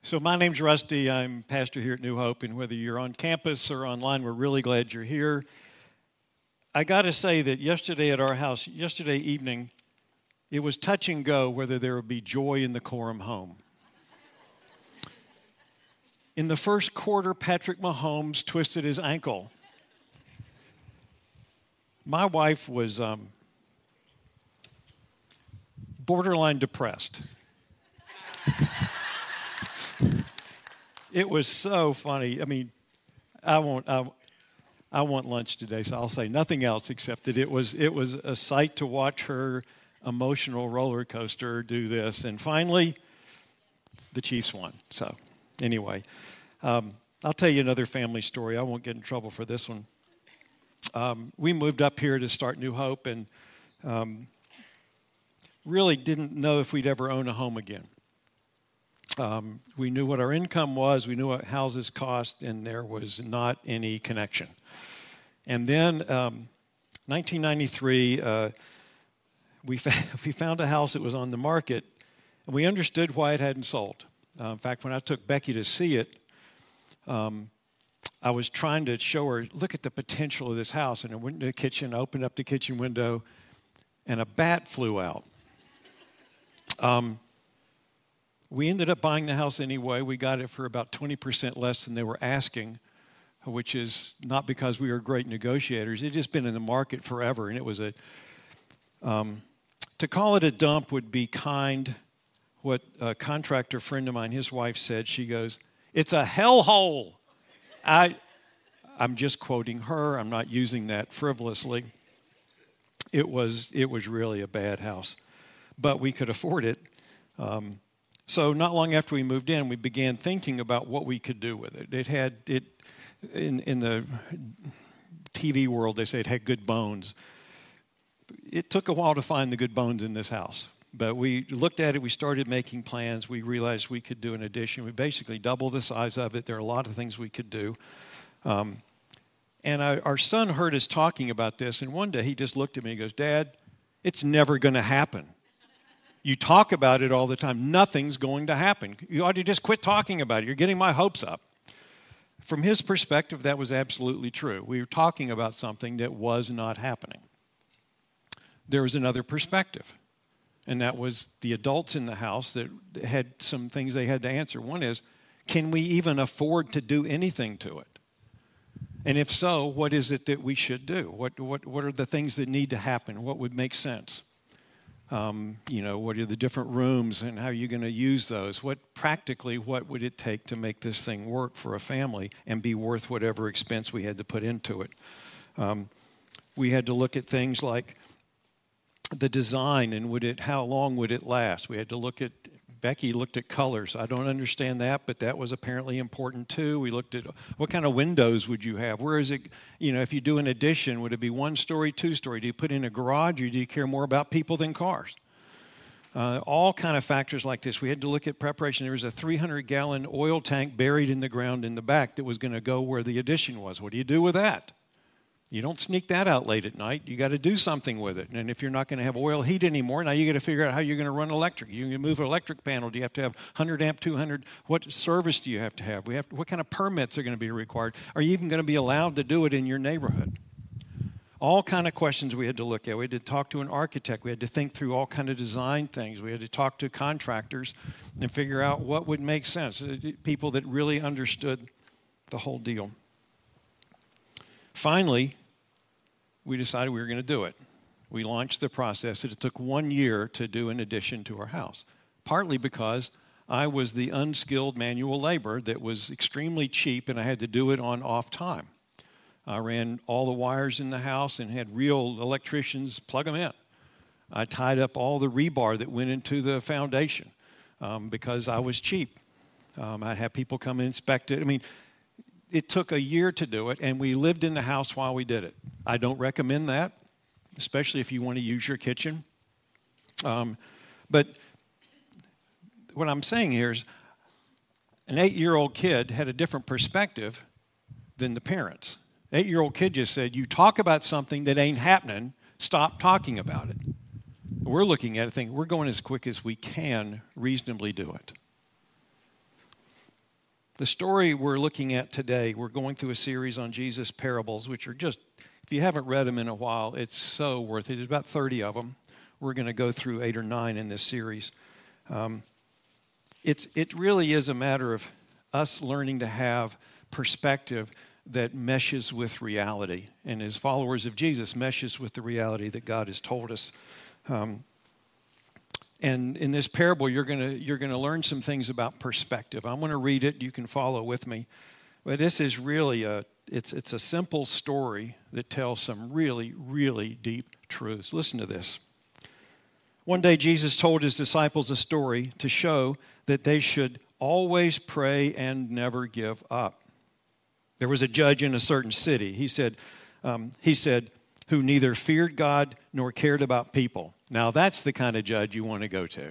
So my name's Rusty. I'm pastor here at New Hope, and whether you're on campus or online, we're really glad you're here. I got to say that yesterday at our house, yesterday evening, it was touch and go whether there would be joy in the Coram home. In the first quarter, Patrick Mahomes twisted his ankle. My wife was borderline depressed. It was so funny. I mean, I want lunch today, so I'll say nothing else except that it was a sight to watch her emotional roller coaster do this. And finally, the Chiefs won. So anyway, I'll tell you another family story. I won't get in trouble for this one. We moved up here to start New Hope and really didn't know if we'd ever own a home again. We knew what our income was, we knew what houses cost, and there was not any connection. And then 1993, we found a house that was on the market, and we understood why it hadn't sold. In fact, when I took Becky to see it, I was trying to show her, look at the potential of this house. And I went into the kitchen, opened up the kitchen window, and a bat flew out. We ended up buying the house anyway. We got it for about 20% less than they were asking, which is not because we were great negotiators. It had just been in the market forever, and it was to call it a dump would be kind. What a contractor friend of mine, his wife said, she goes, "It's a hellhole." I'm just quoting her. I'm not using that frivolously. It was really a bad house, but we could afford it. So not long after we moved in, we began thinking about what we could do with it. It had in the TV world, they say it had good bones. It took a while to find the good bones in this house. But we looked at it, we started making plans, we realized we could do an addition. We basically doubled the size of it. There are a lot of things we could do. And our son heard us talking about this, and one day he just looked at me and goes, "Dad, it's never going to happen. You talk about it all the time. Nothing's going to happen. You ought to just quit talking about it. You're getting my hopes up." From his perspective, that was absolutely true. We were talking about something that was not happening. There was another perspective, and that was the adults in the house that had some things they had to answer. One is, can we even afford to do anything to it? And if so, what is it that we should do? What are the things that need to happen? What would make sense? What are the different rooms and how are you going to use those? What would it take to make this thing work for a family and be worth whatever expense we had to put into it? We had to look at things like the design and how long would it last? We had to Becky looked at colors. I don't understand that, but that was apparently important too. We looked at what kind of windows would you have? Where is it, if you do an addition, would it be 1-story, 2-story? Do you put in a garage or do you care more about people than cars? All kind of factors like this. We had to look at preparation. There was a 300-gallon oil tank buried in the ground in the back that was going to go where the addition was. What do you do with that? You don't sneak that out late at night. You got to do something with it. And if you're not going to have oil heat anymore, now you got to figure out how you're going to run electric. You're going to move an electric panel. Do you have to have 100 amp, 200? What service do you have to have? What kind of permits are going to be required? Are you even going to be allowed to do it in your neighborhood? All kind of questions we had to look at. We had to talk to an architect. We had to think through all kind of design things. We had to talk to contractors and figure out what would make sense. People that really understood the whole deal. Finally, we decided we were going to do it. We launched the process. It took 1 year to do an addition to our house, partly because I was the unskilled manual labor that was extremely cheap, and I had to do it on off time. I ran all the wires in the house and had real electricians plug them in. I tied up all the rebar that went into the foundation because I was cheap. I'd have people come and inspect it. It took a year to do it, and we lived in the house while we did it. I don't recommend that, especially if you want to use your kitchen. But what I'm saying here is an 8-year-old kid had a different perspective than the parents. 8-year-old kid just said, you talk about something that ain't happening, stop talking about it. We're looking at it thinking, we're going as quick as we can reasonably do it. The story we're looking at today, we're going through a series on Jesus' parables, which are just, if you haven't read them in a while, it's so worth it. There's about 30 of them. We're going to go through 8 or 9 in this series. It really is a matter of us learning to have perspective that meshes with reality, and as followers of Jesus, meshes with the reality that God has told us. And in this parable, you're gonna learn some things about perspective. I'm going to read it. You can follow with me. But this is really it's a simple story that tells some really, really deep truths. Listen to this. One day, Jesus told his disciples a story to show that they should always pray and never give up. There was a judge in a certain city. He said, who neither feared God nor cared about people. Now, that's the kind of judge you want to go to.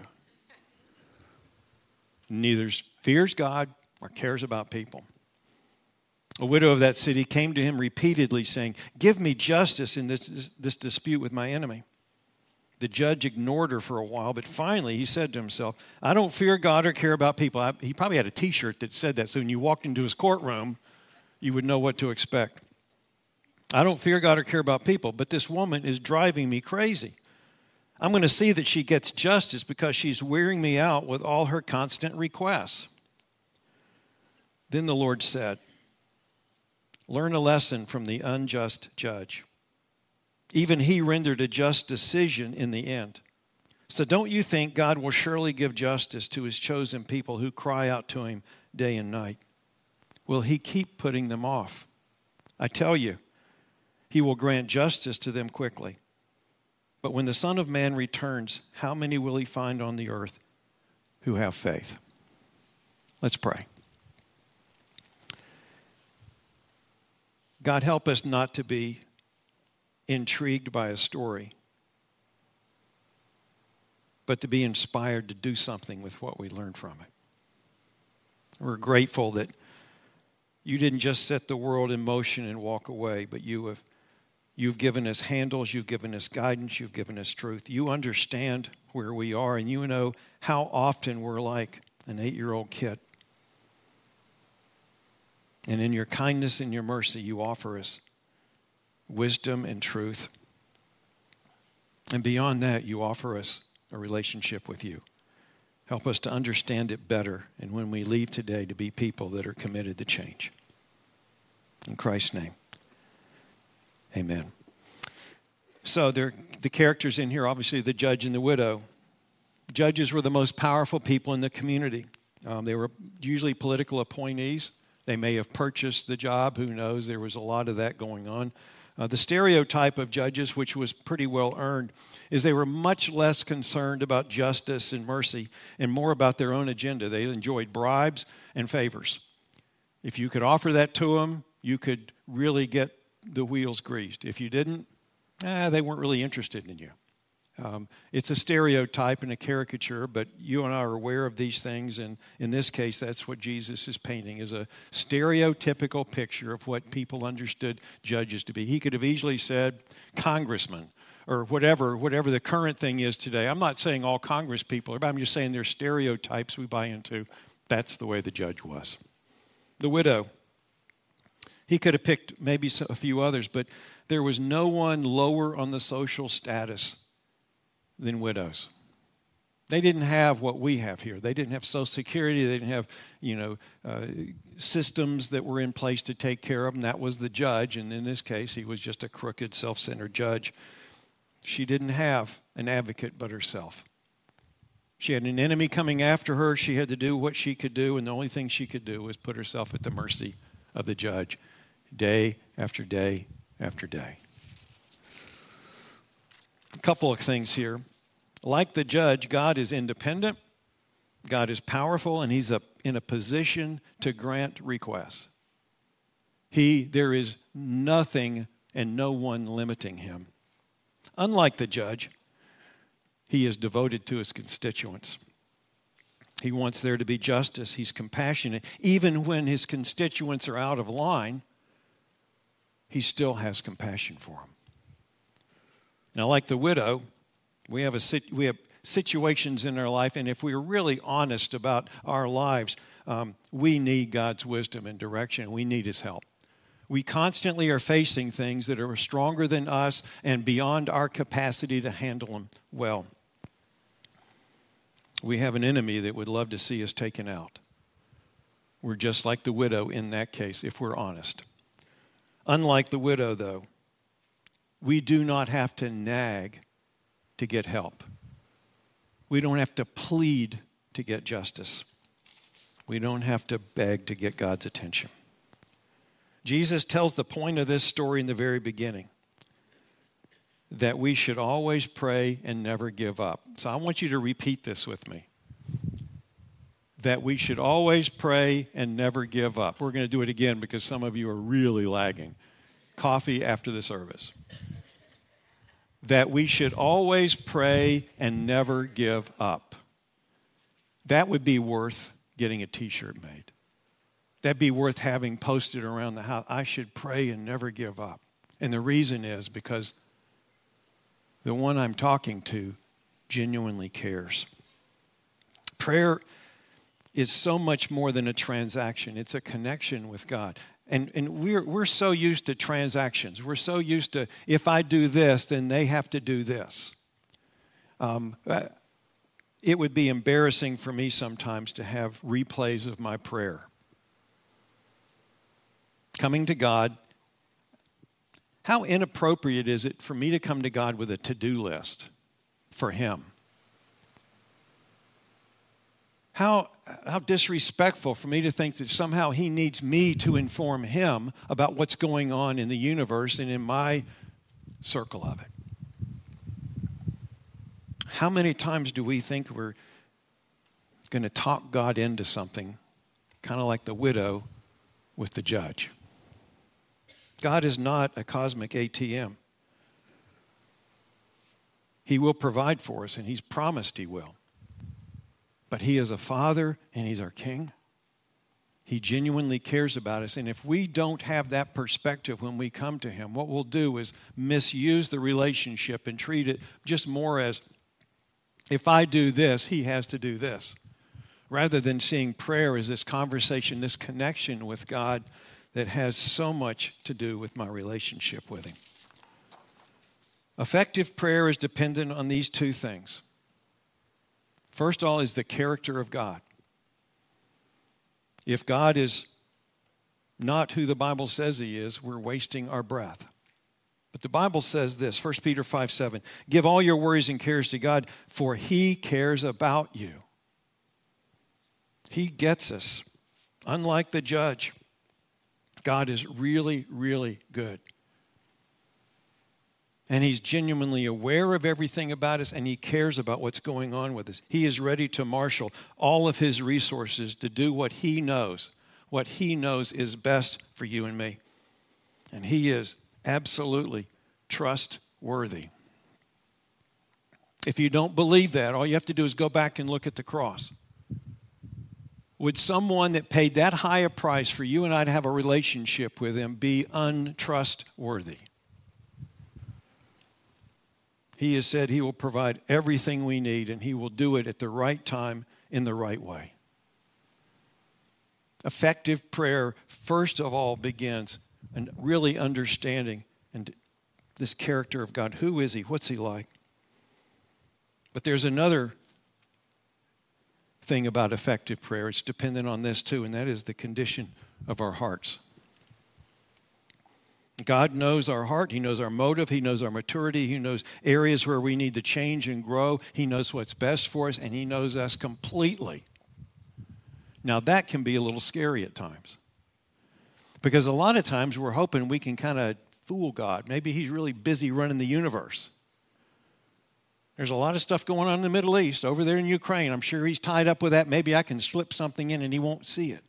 Neither fears God or cares about people. A widow of that city came to him repeatedly saying, "Give me justice in this dispute with my enemy." The judge ignored her for a while, but finally he said to himself, "I don't fear God or care about people." He probably had a T-shirt that said that, so when you walked into his courtroom, you would know what to expect. "I don't fear God or care about people, but this woman is driving me crazy. I'm going to see that she gets justice because she's wearing me out with all her constant requests." Then the Lord said, "Learn a lesson from the unjust judge. Even he rendered a just decision in the end. So don't you think God will surely give justice to his chosen people who cry out to him day and night? Will he keep putting them off? I tell you, he will grant justice to them quickly. But when the Son of Man returns, how many will he find on the earth who have faith?" Let's pray. God, help us not to be intrigued by a story, but to be inspired to do something with what we learn from it. We're grateful that you didn't just set the world in motion and walk away, but you've given us handles, you've given us guidance, you've given us truth. You understand where we are, and you know how often we're like an 8-year-old kid. And in your kindness and your mercy, you offer us wisdom and truth. And beyond that, you offer us a relationship with you. Help us to understand it better, and when we leave today, to be people that are committed to change. In Christ's name, amen. So the characters in here, obviously the judge and the widow. Judges were the most powerful people in the community. They were usually political appointees. They may have purchased the job. Who knows? There was a lot of that going on. The stereotype of judges, which was pretty well earned, is they were much less concerned about justice and mercy and more about their own agenda. They enjoyed bribes and favors. If you could offer that to them, you could really get the wheels greased. If you didn't, they weren't really interested in you. It's a stereotype and a caricature, but you and I are aware of these things, and in this case, that's what Jesus is painting, is a stereotypical picture of what people understood judges to be. He could have easily said congressman or whatever the current thing is today. I'm not saying all Congress people are, but I'm just saying there's stereotypes we buy into. That's the way the judge was. The widow, he could have picked maybe a few others, but there was no one lower on the social status than widows. They didn't have what we have here. They didn't have Social Security. They didn't have, systems that were in place to take care of them. That was the judge, and in this case, he was just a crooked, self-centered judge. She didn't have an advocate but herself. She had an enemy coming after her. She had to do what she could do, and the only thing she could do was put herself at the mercy of the judge day after day after day. A couple of things here. Like the judge, God is independent, God is powerful, and he's in a position to grant requests. There is nothing and no one limiting him. Unlike the judge, he is devoted to his constituents. He wants there to be justice. He's compassionate. Even when his constituents are out of line, he still has compassion for them. Now, like the widow, we have situations in our life, and if we're really honest about our lives, we need God's wisdom and direction. We need His help. We constantly are facing things that are stronger than us and beyond our capacity to handle them well. We have an enemy that would love to see us taken out. We're just like the widow in that case, if we're honest. Unlike the widow, though, we do not have to nag to get help. We don't have to plead to get justice. We don't have to beg to get God's attention. Jesus tells the point of this story in the very beginning, that we should always pray and never give up. So I want you to repeat this with me. That we should always pray and never give up. We're going to do it again because some of you are really lagging. Coffee after the service. That we should always pray and never give up. That would be worth getting a t-shirt made. That'd be worth having posted around the house. I should pray and never give up. And the reason is because the one I'm talking to genuinely cares. Prayer is so much more than a transaction. It's a connection with God. And we're so used to transactions. We're so used to, if I do this, then they have to do this. It would be embarrassing for me sometimes to have replays of my prayer. Coming to God, how inappropriate is it for me to come to God with a to-do list for Him? How disrespectful for me to think that somehow He needs me to inform Him about what's going on in the universe and in my circle of it. How many times do we think we're going to talk God into something, kind of like the widow with the judge? God is not a cosmic ATM. He will provide for us, and He's promised He will. But He is a Father, and He's our King. He genuinely cares about us. And if we don't have that perspective when we come to Him, what we'll do is misuse the relationship and treat it just more as, if I do this, He has to do this. Rather than seeing prayer as this conversation, this connection with God that has so much to do with my relationship with Him. Effective prayer is dependent on these two things. First of all is the character of God. If God is not who the Bible says He is, we're wasting our breath. But the Bible says this, 1 Peter 5:7, give all your worries and cares to God, for He cares about you. He gets us. Unlike the judge, God is really, really good. And He's genuinely aware of everything about us, and He cares about what's going on with us. He is ready to marshal all of His resources to do what He knows is best for you and me. And He is absolutely trustworthy. If you don't believe that, all you have to do is go back and look at the cross. Would someone that paid that high a price for you and I to have a relationship with Him be untrustworthy? He has said He will provide everything we need, and He will do it at the right time in the right way. Effective prayer, first of all, begins in really understanding and this character of God. Who is He? What's He like? But there's another thing about effective prayer. It's dependent on this too, and that is the condition of our hearts. God knows our heart. He knows our motive. He knows our maturity. He knows areas where we need to change and grow. He knows what's best for us, and He knows us completely. Now, that can be a little scary at times, because a lot of times we're hoping we can kind of fool God. Maybe He's really busy running the universe. There's a lot of stuff going on in the Middle East, over there in Ukraine. I'm sure He's tied up with that. Maybe I can slip something in and He won't see it.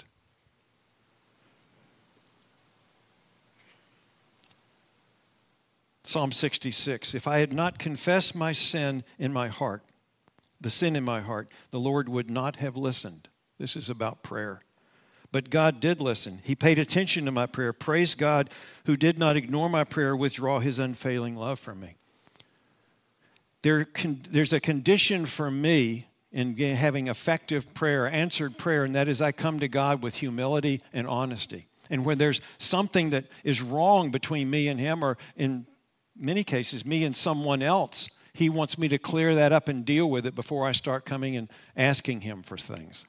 Psalm 66, if I had not confessed my sin in my heart, the sin in my heart, the Lord would not have listened. This is about prayer. But God did listen. He paid attention to my prayer. Praise God who did not ignore my prayer, withdraw His unfailing love from me. There's a condition for me in having effective prayer, answered prayer, and that is I come to God with humility and honesty. And when there's something that is wrong between me and him, or in many cases, me and someone else, he wants me to clear that up and deal with it before I start coming and asking him for things.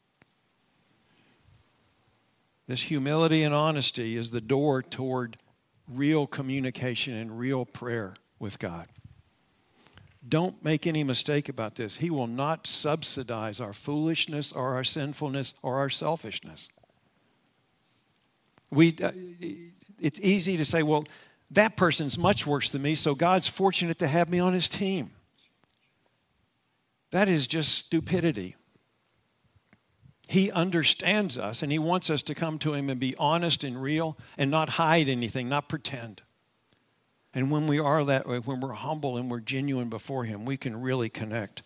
This humility and honesty is the door toward real communication and real prayer with God. Don't make any mistake about this. He will not subsidize our foolishness or our sinfulness or our selfishness. It's easy to say, well, that person's much worse than me, so God's fortunate to have me on his team. That is just stupidity. He understands us, and he wants us to come to him and be honest and real and not hide anything, not pretend. And when we are that way, when we're humble and we're genuine before him, we can really connect.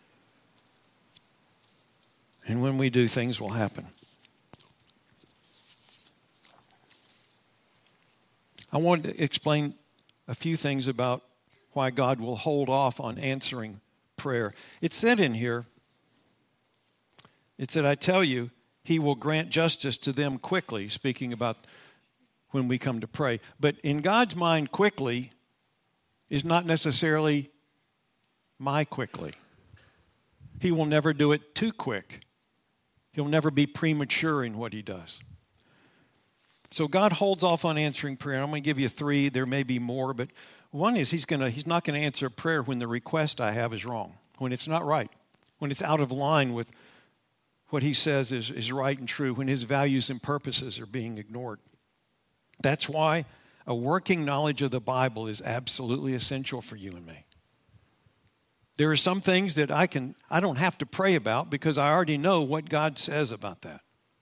And when we do, things will happen. I want to explain a few things about why God will hold off on answering prayer. It said in here, it said, I tell you, he will grant justice to them quickly, speaking about when we come to pray. But in God's mind, quickly is not necessarily my quickly. He will never do it too quick. He'll never be premature in what he does. So God holds off on answering prayer. I'm going to give you 3. There may be more, but one is he's not going to answer prayer when the request I have is wrong, when it's not right, when it's out of line with what he says is right and true, when his values and purposes are being ignored. That's why a working knowledge of the Bible is absolutely essential for you and me. There are some things that I don't have to pray about because I already know what God says about that.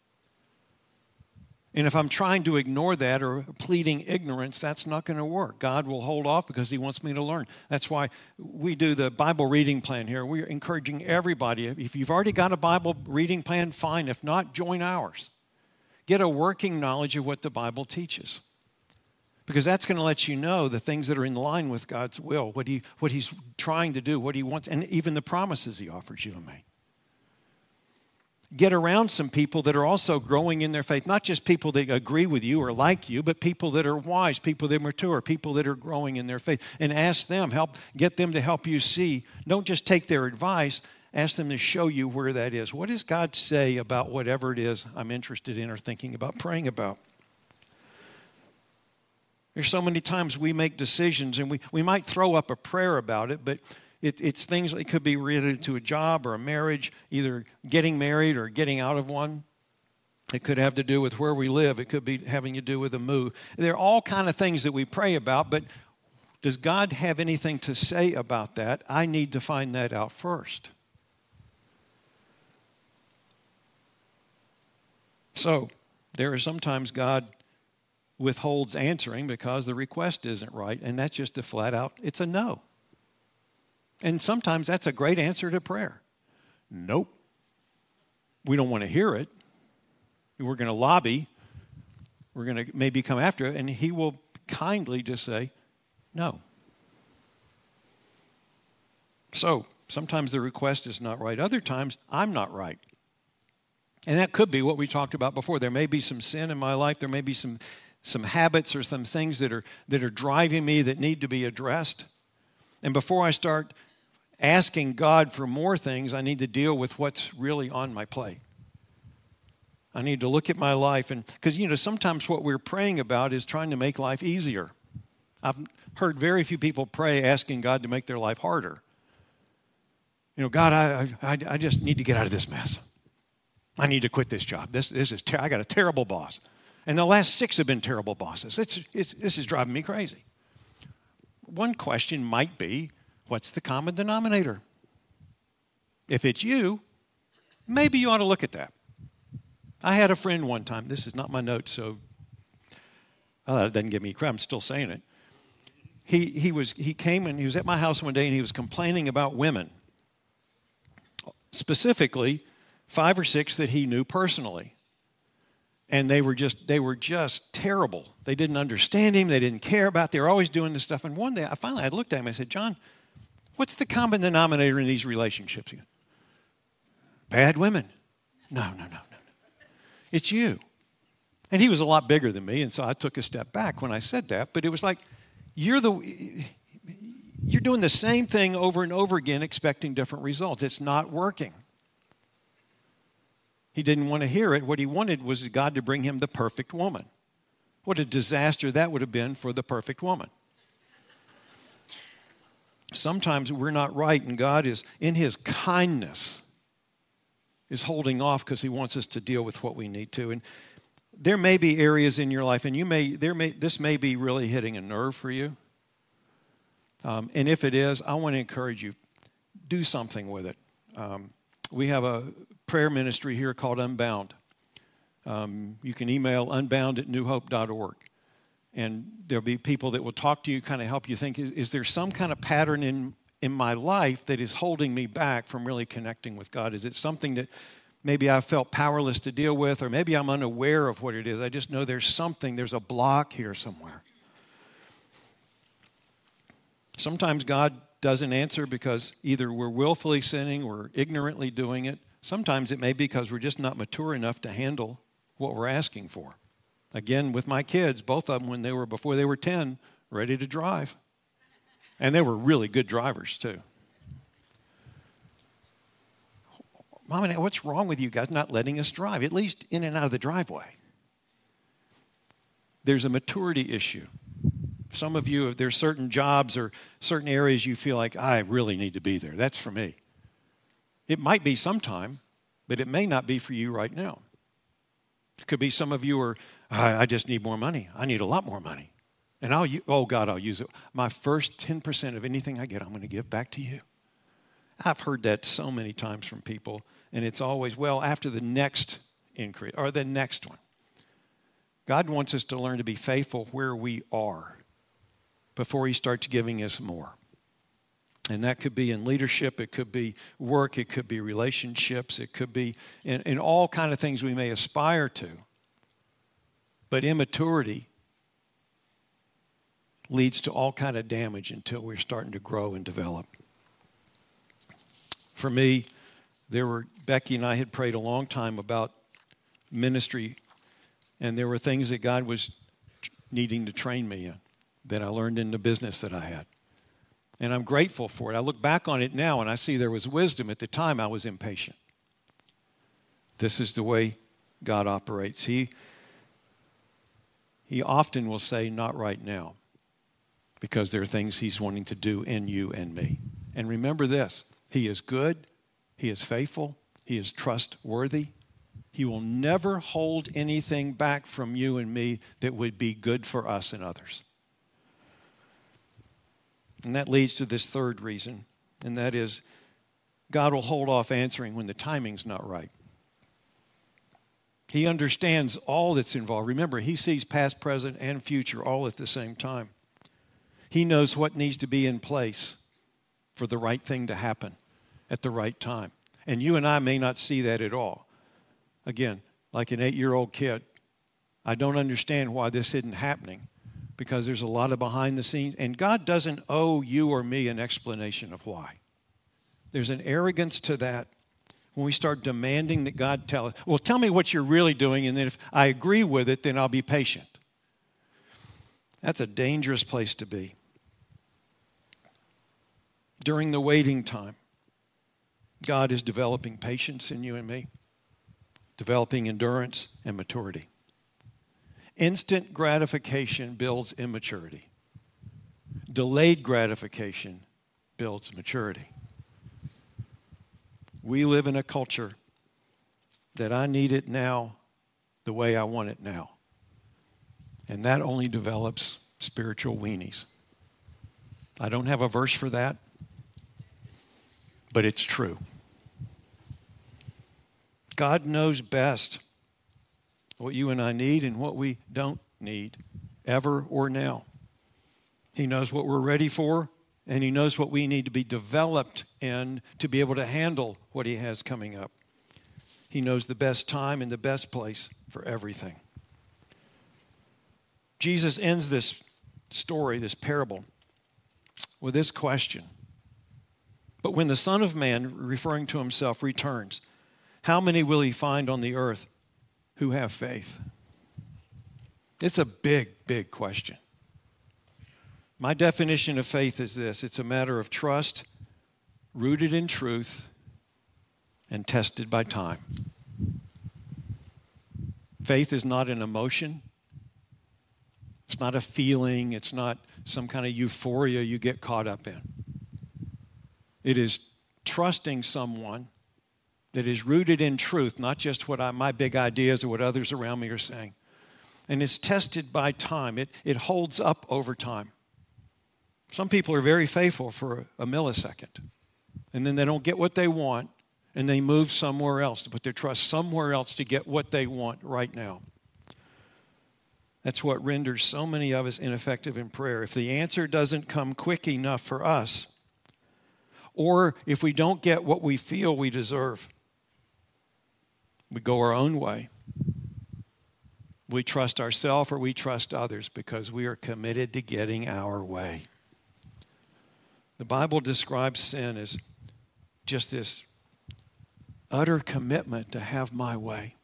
And if I'm trying to ignore that or pleading ignorance, that's not going to work. God will hold off because he wants me to learn. That's why we do the Bible reading plan here. We're encouraging everybody. If you've already got a Bible reading plan, fine. If not, join ours. Get a working knowledge of what the Bible teaches. Because that's going to let you know the things that are in line with God's will, what he's trying to do, what he wants, and even the promises he offers you and me. Get around some people that are also growing in their faith, not just people that agree with you or like you, but people that are wise, people that are mature, people that are growing in their faith. And ask them, get them to help you see. Don't just take their advice. Ask them to show you where that is. What does God say about whatever it is I'm interested in or thinking about, praying about? There's so many times we make decisions and we might throw up a prayer about it, but it's things that could be related to a job or a marriage, either getting married or getting out of one. It could have to do with where we live. It could be having to do with a move. There are all kind of things that we pray about, but does God have anything to say about that? I need to find that out first. So, there are sometimes God withholds answering because the request isn't right, and that's just a flat out, it's a no. And sometimes that's a great answer to prayer. Nope. We don't want to hear it. We're going to lobby. We're going to maybe come after it, and he will kindly just say, no. So, sometimes the request is not right. Other times, I'm not right. And that could be what we talked about before. There may be some sin in my life. There may be some habits or some things that are driving me that need to be addressed. And before I start asking God for more things, I need to deal with what's really on my plate. I need to look at my life. And because, sometimes what we're praying about is trying to make life easier. I've heard very few people pray asking God to make their life harder. God, I just need to get out of this mess. I need to quit this job. I got a terrible boss. And the last 6 have been terrible bosses. This is driving me crazy. One question might be, what's the common denominator? If it's you, maybe you ought to look at that. I had a friend one time. This is not my notes, so it doesn't give me credit. I'm still saying it. He came and he was at my house one day and he was complaining about women. Specifically, 5 or 6 that he knew personally. And they were just terrible. They didn't understand him. They didn't care about. They were always doing this stuff. And one day, I looked at him. I said, John, what's the common denominator in these relationships? bad women. No. It's you. And he was a lot bigger than me, and so I took a step back when I said that. But it was like, you're doing the same thing over and over again, expecting different results. It's not working. He didn't want to hear it. What he wanted was God to bring him the perfect woman. What a disaster that would have been for the perfect woman. Sometimes we're not right, and God is, in his kindness, is holding off because he wants us to deal with what we need to. And there may be areas in your life, and this may be really hitting a nerve for you. And if it is, I want to encourage you, do something with it. We have a prayer ministry here called Unbound. You can email unbound@newhope.org. And there'll be people that will talk to you, kind of help you think, is there some kind of pattern in my life that is holding me back from really connecting with God? Is it something that maybe I felt powerless to deal with, or maybe I'm unaware of what it is? I just know there's a block here somewhere. Sometimes God doesn't answer because either we're willfully sinning or ignorantly doing it. Sometimes it may be because we're just not mature enough to handle what we're asking for. Again, with my kids, both of them, before they were 10, ready to drive. And they were really good drivers, too. Mom and Dad, what's wrong with you guys not letting us drive, at least in and out of the driveway? There's a maturity issue. Some of you, if there's certain jobs or certain areas you feel like, I really need to be there. That's for me. It might be sometime, but it may not be for you right now. It could be some of you are, I just need more money. I need a lot more money. And I'll use it. My first 10% of anything I get, I'm going to give back to you. I've heard that so many times from people, and it's always, after the next increase or the next one. God wants us to learn to be faithful where we are before he starts giving us more. And that could be in leadership, it could be work, it could be relationships, it could be in all kind of things we may aspire to. But immaturity leads to all kind of damage until we're starting to grow and develop. For me, Becky and I had prayed a long time about ministry, and there were things that God was needing to train me in that I learned in the business that I had. And I'm grateful for it. I look back on it now and I see there was wisdom. At the time, I was impatient. This is the way God operates. He often will say, not right now, because there are things he's wanting to do in you and me. And remember this, he is good, he is faithful, he is trustworthy. He will never hold anything back from you and me that would be good for us and others. And that leads to this third reason, and that is God will hold off answering when the timing's not right. He understands all that's involved. Remember, he sees past, present, and future all at the same time. He knows what needs to be in place for the right thing to happen at the right time. And you and I may not see that at all. Again, like an 8-year-old kid, I don't understand why this isn't happening, because there's a lot of behind the scenes, and God doesn't owe you or me an explanation of why. There's an arrogance to that when we start demanding that God tell us, well, tell me what you're really doing, and then if I agree with it, then I'll be patient. That's a dangerous place to be. During the waiting time, God is developing patience in you and me, developing endurance and maturity. Instant gratification builds immaturity. Delayed gratification builds maturity. We live in a culture that I need it now the way I want it now. And that only develops spiritual weenies. I don't have a verse for that, but it's true. God knows best what you and I need and what we don't need, ever or now. He knows what we're ready for, and he knows what we need to be developed in to be able to handle what he has coming up. He knows the best time and the best place for everything. Jesus ends this story, this parable, with this question. But when the Son of Man, referring to himself, returns, How many will he find on the earth who have faith? It's a big, big question. My definition of faith is this: it's a matter of trust, rooted in truth, and tested by time. Faith is not an emotion. It's not a feeling. It's not some kind of euphoria you get caught up in. It is trusting someone that is rooted in truth, not just my big ideas or what others around me are saying. And it's tested by time. It holds up over time. Some people are very faithful for a millisecond, and then they don't get what they want, and they move somewhere else to put their trust somewhere else to get what they want right now. That's what renders so many of us ineffective in prayer. If the answer doesn't come quick enough for us, or if we don't get what we feel we deserve, we go our own way. We trust ourselves or we trust others because we are committed to getting our way. The Bible describes sin as just this utter commitment to have my way.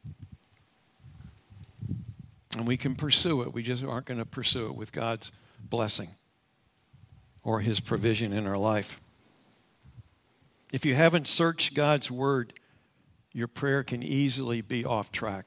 And we can pursue it. We just aren't going to pursue it with God's blessing or his provision in our life. If you haven't searched God's word, your prayer can easily be off track.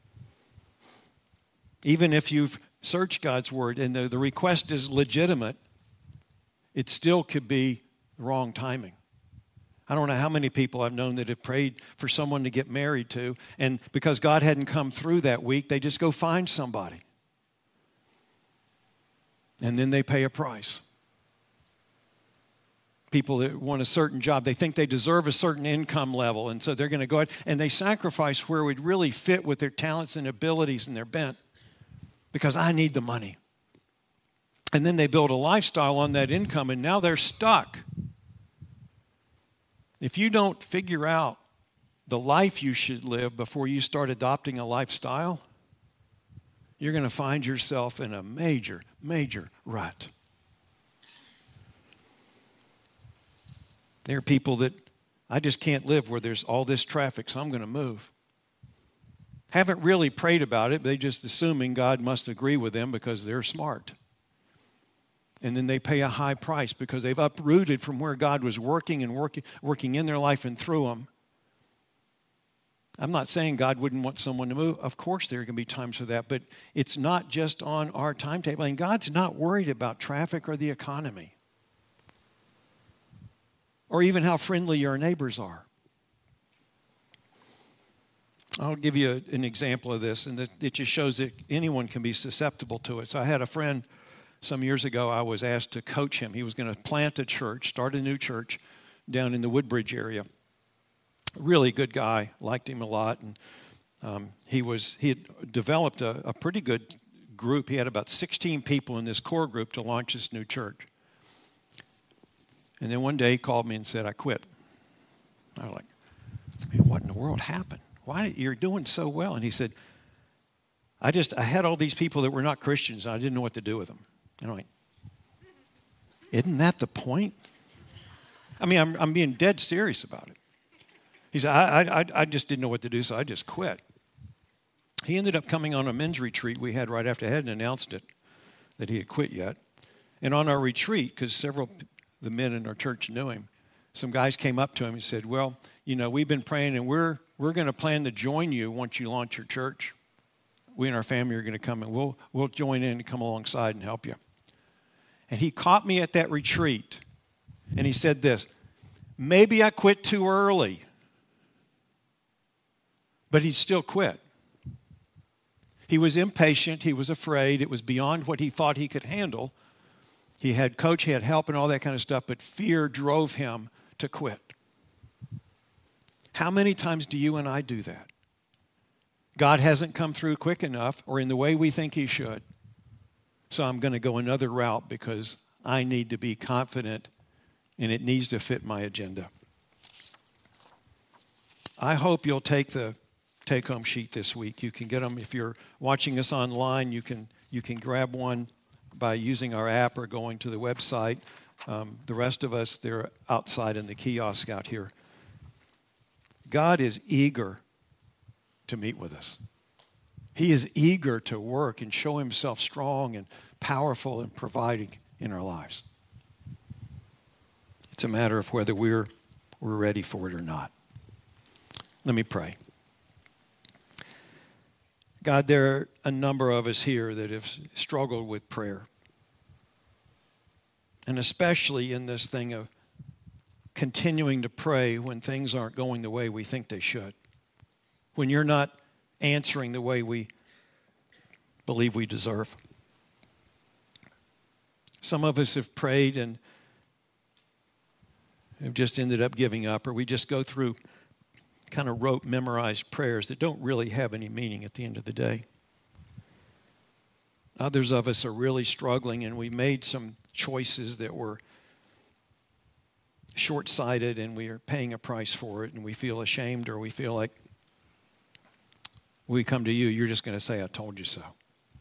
Even if you've searched God's word and the request is legitimate, it still could be wrong timing. I don't know how many people I've known that have prayed for someone to get married to, and because God hadn't come through that week, they just go find somebody. And then they pay a price. People that want a certain job, they think they deserve a certain income level, and so they're going to go ahead and they sacrifice where it would really fit with their talents and abilities and their bent because I need the money. And then they build a lifestyle on that income, and now they're stuck. If you don't figure out the life you should live before you start adopting a lifestyle, you're going to find yourself in a major, major rut. There are people that I just can't live where there's all this traffic, so I'm going to move. Haven't really prayed about it, but they just assuming God must agree with them because they're smart. And then they pay a high price because they've uprooted from where God was working and working in their life and through them. I'm not saying God wouldn't want someone to move. Of course there can be times for that, but it's not just on our timetable. And God's not worried about traffic or the economy or even how friendly your neighbors are. I'll give you an example of this, and it just shows that anyone can be susceptible to it. So I had a friend some years ago. I was asked to coach him. He was going to plant a church, start a new church down in the Woodbridge area. Really good guy, liked him a lot, and he had developed a pretty good group. He had about 16 people in this core group to launch this new church. And then one day he called me and said, I quit. I was like, what in the world happened? Why, you're doing so well? And he said, I had all these people that were not Christians, and I didn't know what to do with them. And I'm like, isn't that the point? I mean, I'm being dead serious about it. He said, I just didn't know what to do, so I just quit. He ended up coming on a men's retreat we had right after I hadn't announced it, that he had quit yet. And on our retreat, because several of the men in our church knew him, some guys came up to him and said, well, we've been praying, and we're going to plan to join you once you launch your church. We and our family are going to come, and we'll join in and come alongside and help you. And he caught me at that retreat, and he said this, maybe I quit too early. But he still quit. He was impatient. He was afraid. It was beyond what he thought he could handle. He had coach, he had help and all that kind of stuff, but fear drove him to quit. How many times do you and I do that? God hasn't come through quick enough or in the way we think he should. So I'm going to go another route because I need to be confident and it needs to fit my agenda. I hope you'll take the take-home sheet this week. You can get them if you're watching us online. You can grab one by using our app or going to the website. The rest of us, they're outside in the kiosk out here. God is eager to meet with us. He is eager to work and show himself strong and powerful and providing in our lives. It's a matter of whether we're ready for it or not. Let me pray. God, there are a number of us here that have struggled with prayer. And especially in this thing of continuing to pray when things aren't going the way we think they should. When you're not answering the way we believe we deserve. Some of us have prayed and have just ended up giving up, or we just go through kind of rote memorized prayers that don't really have any meaning at the end of the day. Others of us are really struggling, and we made some choices that were short-sighted, and we are paying a price for it, and we feel ashamed, or we feel like we come to you, you're just going to say, I told you so.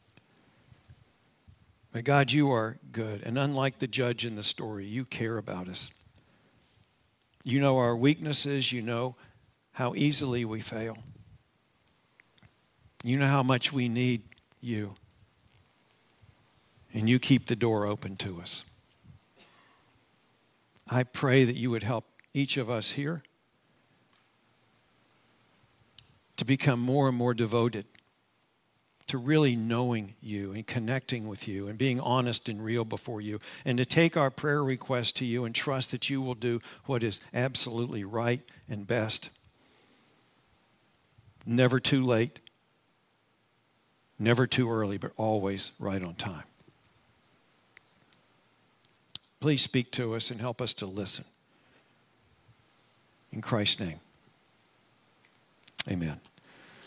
But God, you are good, and unlike the judge in the story, you care about us. You know our weaknesses, you know how easily we fail. You know how much we need you. And you keep the door open to us. I pray that you would help each of us here to become more and more devoted to really knowing you and connecting with you and being honest and real before you, and to take our prayer requests to you and trust that you will do what is absolutely right and best. Never too late, never too early, but always right on time. Please speak to us and help us to listen. In Christ's name, amen.